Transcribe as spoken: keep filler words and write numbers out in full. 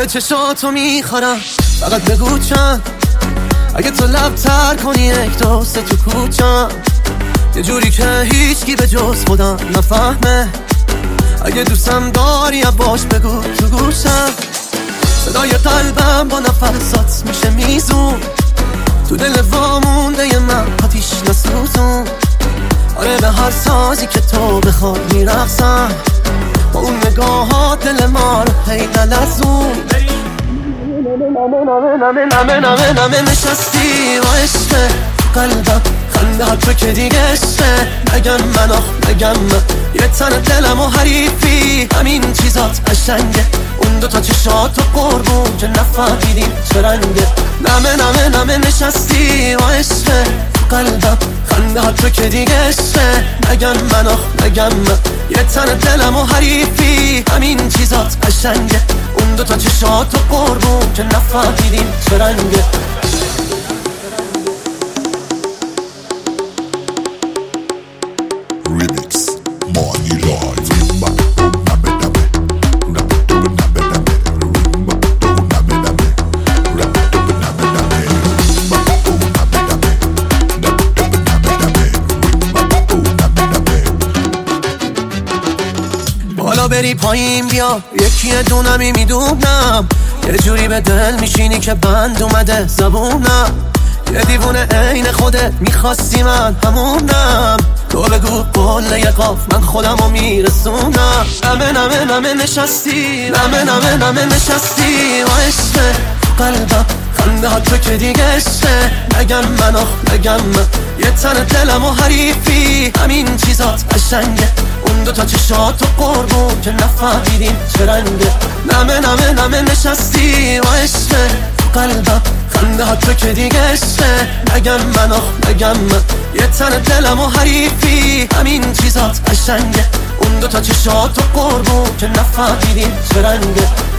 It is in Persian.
چشاتو میخورم، فقط بگو چند. اگه تو لب تر کنی یک دوست تو کوچم، یه جوری که هیچکی به جز خودم نفهمه. اگه دوستم داری باش بگو تو گوشم. صدای قلبم با نفسات میشه میزون، تو دل وامونده ی من آتیش نسوزون. آره به هر سازی که تو بخواد میرقصم، با اون نگاهات دل ما رو هی نلرزون. نمه نمه نمه نمه نمه نمه نشستی و عشقه قلبم، خنده ها تو که دیگه عشقه. نگم من آخ نگم من، یه تن دلم و حریفی، همین چیزات قشنگه. اون دوتا چشات و قربون که نفهمیدیم چه رنگه. نمه نمه نمه نشستی و عشقه قلبم، خنده ها تو که دیگه عشقه. نگم من آخ نگم من، یه تن دلم و حریفی، همین چیزات قشنگه. اون دوتا چشات و قربون که نفهمیدیم چه رنگه. Remix Money Live. بالا بری پایین بیا، یکی دونمی میدونم. یه جوری به دل میشینی که بند اومده زبونم. یه دیوونه عین خودت میخواستی من همونم. تو بگو قول یه قاف من خودمو میرسونم. نمه نمه نمه نشستی، نمه نمه نمه نشستی و عشقه قلبم، خنده ها تو که دیگه عشقه. نگم من آخ نگم من، یه تن دلم و حریفی، همین چیزات قشنگه. اون دوتا چشات و قربون که نفهمیدیم چه رنگه. نمه نمه نمه نشستی و عشقه قلبم، خنده ها تو که دیگه عشقه. نگم من آخ نگم من، یه تن دلم و حریفی، همین چیزات قشنگه. اون دوتا چشات و قربون که نفهمیدیم چه رنگه.